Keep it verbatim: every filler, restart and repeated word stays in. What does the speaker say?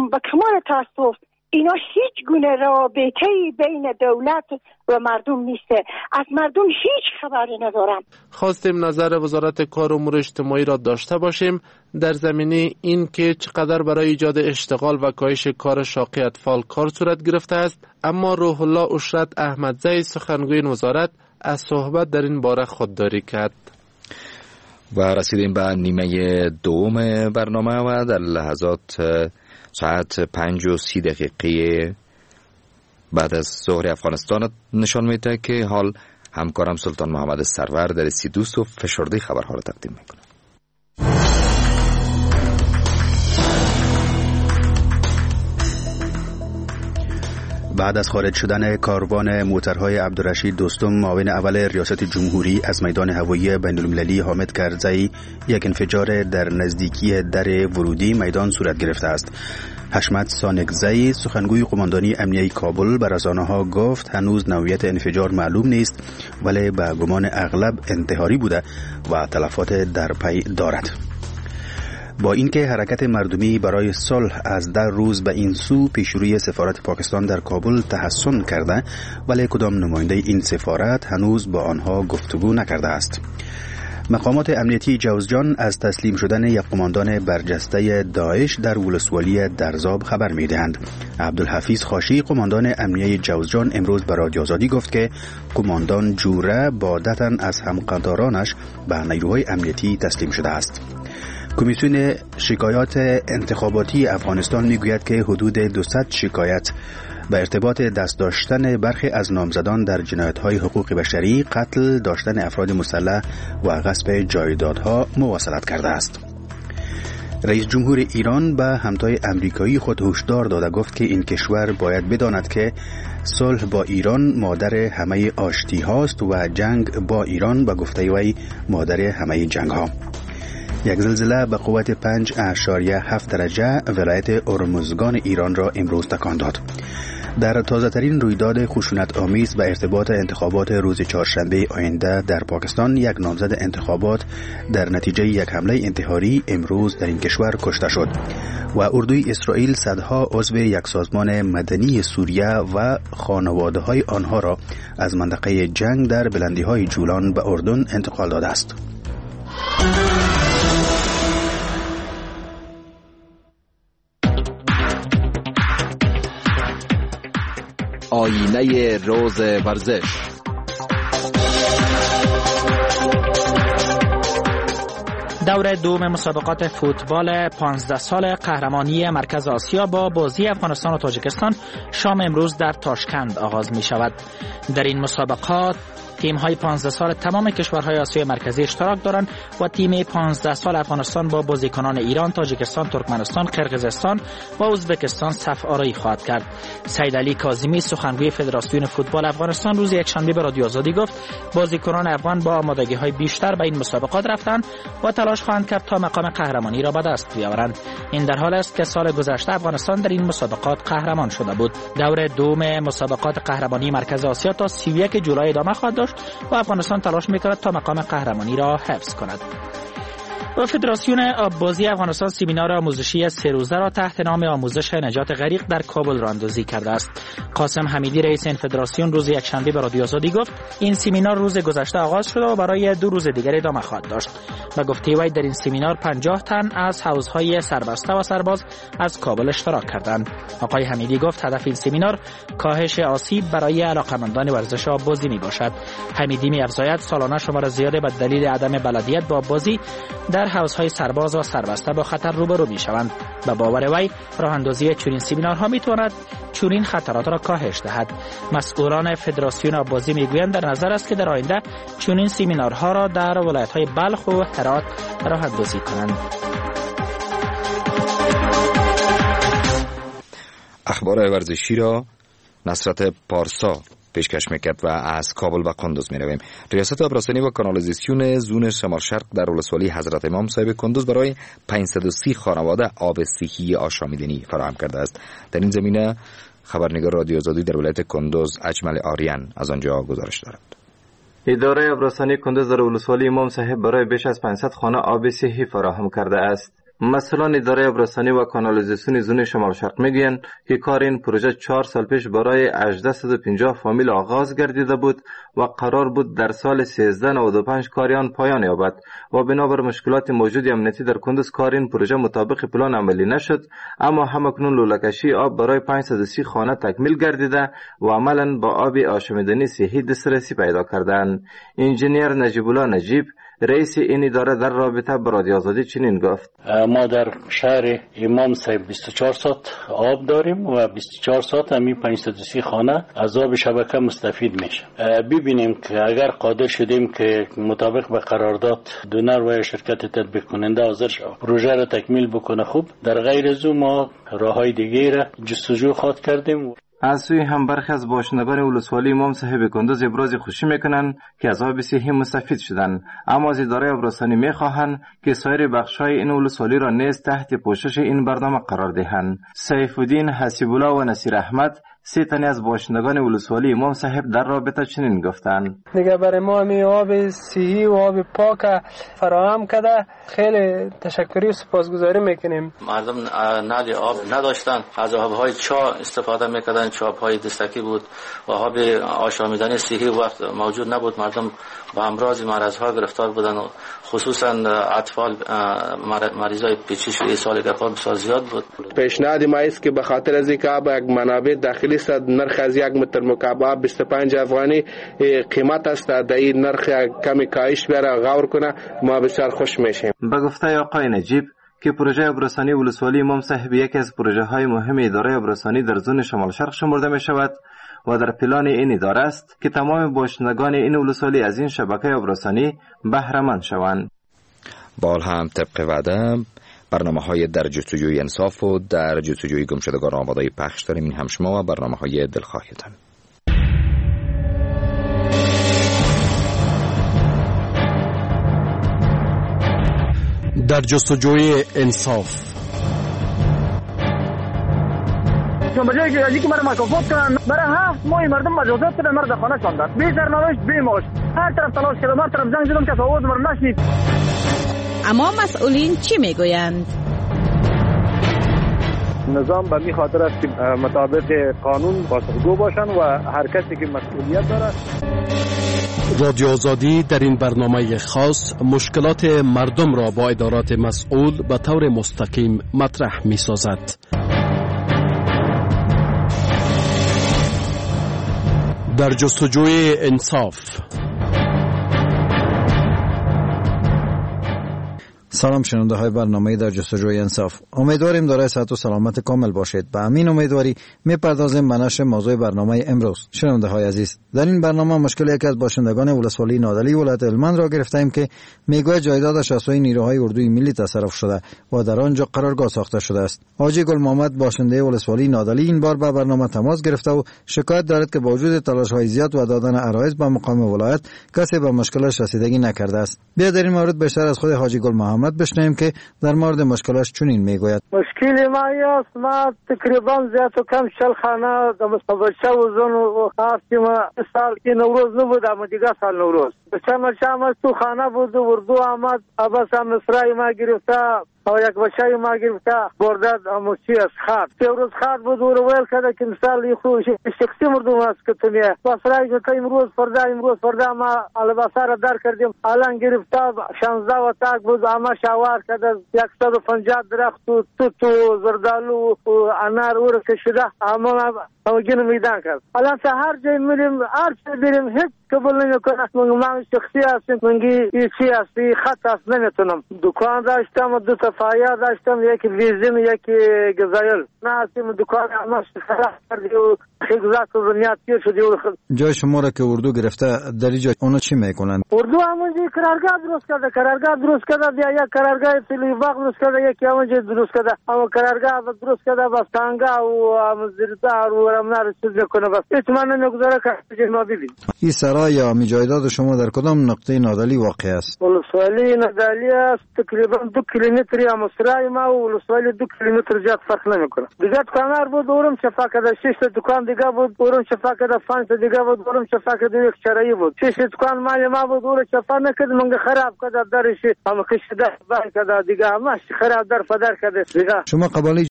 به کمال تاسف اینا هیچ گونه رابطه‌ای بین دولت و مردم نیسته. از مردم هیچ خبری ندارم. خواستیم نظر وزارت کار و امور اجتماعی را داشته باشیم در زمینه این که چقدر برای ایجاد اشتغال و کاهش کار شاقی اطفال کار صورت گرفته است، اما روح الله اشرت احمدزی سخنگوی این وزارت از صحبت در این باره خودداری کرد. و رسیدیم به نیمه دوم برنامه و در لحظات ساعت پنج و سی دقیقه بعد از ظهر افغانستان نشان میده که حال همکارم سلطان محمد سرور در سی دوست و فشرده خبرها را تقدیم میکنه. بعد از خارج شدن کاروان موترهای عبدالرشید دوستم معاون اول ریاست جمهوری از میدان هوایی بین‌المللی حامد کرزی، یک انفجار در نزدیکی در ورودی میدان صورت گرفته است. حشمت سانکزی سخنگوی قماندانی امنیه کابل به رسانه‌ها گفت هنوز نوعیت انفجار معلوم نیست، ولی به گمان اغلب انتحاری بوده و تلفات در پی دارد. با اینکه حرکت مردمی برای صلح از در روز به این سو پیشروی سفارت پاکستان در کابل تحسن کرده، ولی کدام نماینده این سفارت هنوز با آنها گفتگو نکرده است. مقامات امنیتی جوزجان از تسلیم شدن یک قماندان برجسته داعش در ولسوالی درزاب خبر می‌دهند. عبدالحفیظ خاشی قماندان امنیه جوزجان امروز به رادیو آزادی گفت که قماندان جوره بادتاً از همقدارانش به نیروهای امنیتی تسلیم شده است. کمیسیون شکایات انتخاباتی افغانستان میگوید که حدود دویست شکایت به ارتباط دست داشتن برخی از نامزدان در جنایت‌های حقوق بشری، قتل، داشتن افراد مسلح و غصب جایدادها مواصلت کرده است. رئیس جمهور ایران به همتای امریکایی خود هشدار داده گفت که این کشور باید بداند که صلح با ایران مادر همه آشتی هاست و جنگ با ایران به گفته وی مادر همه جنگ ها. یک زلزله به قوت پنج اعشاریه هفت درجه ولایت ارمزگان ایران را امروز تکان داد. در تازه ترین رویداد خشونت آمیز به ارتباط انتخابات روز چهارشنبه آینده در پاکستان، یک نامزد انتخابات در نتیجه یک حمله انتحاری امروز در این کشور کشته شد و اردوی اسرائیل صدها عضو یک سازمان مدنی سوریه و خانواده های آنها را از منطقه جنگ در بلندی های جولان به اردن انتقال داده است. آینه روز ورزش. دور دوم مسابقات فوتبال پانزده سال قهرمانی مرکز آسیا با بازی افغانستان و تاجیکستان شام امروز در تاشکند آغاز می شود. در این مسابقات تیم های پانزده سال تمام کشورهای آسیای مرکزی اشتراک دارند و تیم پانزده سال افغانستان با بازیکنان ایران، تاجیکستان، ترکمنستان، قرقیزستان و ازبکستان صف آرایی خواهد کرد. سید علی کاظمی سخنگوی فدراسیون فوتبال افغانستان روز یکشنبه به رادیو آزادی گفت بازیکنان افغان با آمادگی های بیشتر به این مسابقات رفتند و تلاش خواهند کرد تا مقام قهرمانی را به دست بیاورند. این در حال است که سال گذشته افغانستان در این مسابقات قهرمان شده بود. دور دوم مسابقات قهرمانی مرکز آسیا تا سی و یک جولای ادامه خواهد داشت و افغانستان تلاش می‌کند تا مقام قهرمانی را حفظ کند. و فدراسیون آببازی افغانستان سمینار آموزشی سه روزه را تحت نام آموزش نجات غریق در کابل راندازی کرده است. قاسم حمیدی رئیس این فدراسیون روز یکشنبه به رادیو آزادی گفت این سمینار روز گذشته آغاز شده و برای دو روز دیگر ادامه خواهد داشت. به گفته وی در این سمینار پنجاه تن از حوزهای سربسته و سرباز از کابل اشتراک کردند. آقای حمیدی گفت هدف این سمینار کاهش آسیب برای علاقه‌مندان ورزش آببازی میباشد. حمیدی می‌افزاید سالانه شمار زیادی به دلیل عدم بلدیت با آببازی در حوزهای سرباز و سربسته با خطر روبرو میشوند. به باور وی راه اندازی چنین سمینارها میتواند چنین خطرات را کاهش دهد. مسئولان فدراسیون آببازی میگویند در نظر است که در آینده چنین سمینارها را در ولایت‌های بلخ و هرات راه اندازی کنند. اخبار ورزشی را نصرت پارسا پیشکش میکرد و از کابل و کندوز میرویم. ریاست آبرسانی و کانالیزاسیون زون شمال شرق در ولسوالی حضرت امام صاحب کندوز برای پانصد و سی خانواده آب صحی آشامیدنی فراهم کرده است. در این زمینه خبرنگار رادیو آزادی در ولایت کندوز اجمل آریان از آنجا گزارش دارد. اداره آبرسانی کندوز در ولسوالی امام صاحب برای بیش از پانصد خانه آب صحی فراهم کرده است. مسئولان اداره آبرسانی و کانالیزاسیون زون شمال شرق میگویند که کار این پروژه چهار سال پیش برای هجده و پنجاه فامیل آغاز گردیده بود و قرار بود در سال سیزده نود و پنج کاریان پایان یابد و بنابر مشکلات موجود امنیتی در کندوز کار این پروژه مطابق پلان عملی نشد، اما همکنون لوله‌کشی آب برای پانصد و سی خانه تکمیل گردیده و عملاً با آب آشامیدنی صحی دسترسی پیدا کردند. انجینیر نجیب الله نجیب رئیس این اداره در رابطه با رادیو آزادی چنین گفت: ما در شهر امام صاحب بیست و چهار ساعت آب داریم و بیست و چهار ساعت همین پانصد و سی خانه از آب شبکه مستفید میشه. ببینیم که اگر قادر شدیم که مطابق به قرارداد دونر و شرکت تطبیق کننده حاضر شود پروژه را تکمیل بکنه خوب، در غیر از اون ما راههای دیگه را جستجو خواهد کردیم. از سوی هم برخی از باشندگان ولسوالی امام صاحب کندوز ابراز خوشی میکنند که از آب صحی مستفید شدند، اما از اداره آبرسانی میخواهند که سایر بخش‌های این ولسوالی را نیز تحت پوشش این برنامه قرار دهند. سیف الدین حسیب الله و نصیر احمد سه تنی از باشندگان ولسوالی امام صاحب در رابطه چنین گفتند: دیگه برای ما می آب صحی و آب پاک فراهم کرده، خیلی تشکری و سپاسگزاری میکنیم. مردم نل آب نداشتن، از آبهای چاه استفاده میکردن، چاهای دستکی بود و آب آشامیدنی صحی وقت موجود نبود. مردم با امراض مرضها گرفتار بودن، خصوصا اطفال مریضای پیچش و اسهال گپا بسیار زیاد بود. پیشنهاد ما است که به خاطر از اینکه آب یک منابع داخلی است، نرخ از یک متر مکعب بیست و پنج افغانی قیمت است، در این نرخ کمی کاهش بیاره غور کنه، ما بسیار خوش میشیم. به گفته آقای نجیب که پروژه آبرسانی ولسوالی امام صاحب یکی از پروژه های مهم اداره آبرسانی در زون شمال شرق شمرده می شود و در پلان این اداره است که تمام باشندگان این ولسوالی از این شبکه آبرسانی بهره مند شوند. بال هم طبق وعده برنامه های در جستجوی انصاف و در جستجوی گمشدگان آماده پخش داریم. این هم شما و برنامه های دلخواهتان. در جستجوی انصاف بجایی که ازی که مرا مکافات کنن، برای هفت ماهی مردم مجازات کنن، مرد خانه شاندن، بی سرنوشت بی معاش، هر طرف تلاش کردم، هر طرف زنگ زدم که آواز مرا نشنید. اما مسئولین چی میگویند؟ نظام به می خاطر است که مطابق قانون پاسخگو باشند و هر کسی که مسئولیت دارد. رادیو آزادی در این برنامه خاص مشکلات مردم را با ادارات مسئول به طور مستقیم مطرح می سازد. در جستجوی انصاف. سلام شنونده های برنامه در جستجوی انصاف. امیدواریم دارای صحت و سلامت کامل باشید. به همین امیدواری میپردازیم به نشر موضوع برنامه امروز. شنونده های عزیز، در این برنامه مشکل یکی از باشندگان ولسوالی نادعلی ولایت هلمند را گرفتیم که میگوید جایدادش از سوی نیروهای اردوی ملی تصرف شده و در آنجا قرارگاه ساخته شده است. حاجی گل محمد باشنده ولسوالی نادعلی این بار به برنامه تماس گرفته و شکایت دارد که با وجود تلاش های زیاد و دادن عرایض به مقام ولایت کسی به مشکلش رسیدگی نکرده است. بیا در این مورد بیشتر از خود حاجی گل محمد بشنویم که در مورد مشکلش چنین میگوید. مشکل ما است، ما تقریبا زیاد و کم چل خانه در مستبچه و زن و خاص که ما سال که نوروز نبود، اما دیگه سال نوروز بچه مرچه ما تو خانه بود و اردو آمد، عباس هم مصرای ما گرفته و یک بچه ما گرفته بردد اما چی از خط که روز خط بود و رو ویل کرده که مثال یخو شخصی مردم است که تمیه بسرای که امروز فردا امروز فردا ما الباسه را در کردیم، الان گرفته شانزده و تاک بود، اما شوار کرده یکصد و پنجاه درخت و توت و زردالو و انار او کشیده، اما ما گینو میدان کرد. الان هر جای میریم هر چه بریم هیچ قبول نمیکنه. من شخصی هستم، منگی چی هستی خط است نمیتونم. دکان داشتم، دو تا فایا داشتم، یکی ویزین یکی گزایل. نه هستیم دکان اما خراب کردی و خیزات و بنیاد تیر شدی. جای شما را که اردو گرفته در اینجا اونا چی میکنن؟ اردو همونجا قرارگاه درست کرده، قرارگاه درست کرده، بیا یک قرارگاه تلیفاق درست کرده، یکی همونجا درست کرده، اما قرارگاه درست کرده با سانگا و مزیردار و هم نرسید کنه بس اطمینان نگذاره که جنابی بید. این سرای یا میجایداد شما در کدام نقطه نادلی واقع است؟ ولسوالی نادلی است تقریبا دو کیلومتری هم سرای ما و ولسوالی دو کیلومتر زیاد فرق نمیکنه. دیگه کانار بود اورم شفا کده شش دکان دیگه بود اورم شفا کده پنج دیگه بود اورم شفا کده یک چرایی بود. شش دکان مال ما بود اورم شفا نکرد منگ خراب کده درش هم کشیده بر کده دیگه همش خراب در فدر کده دیگه. شما قبالی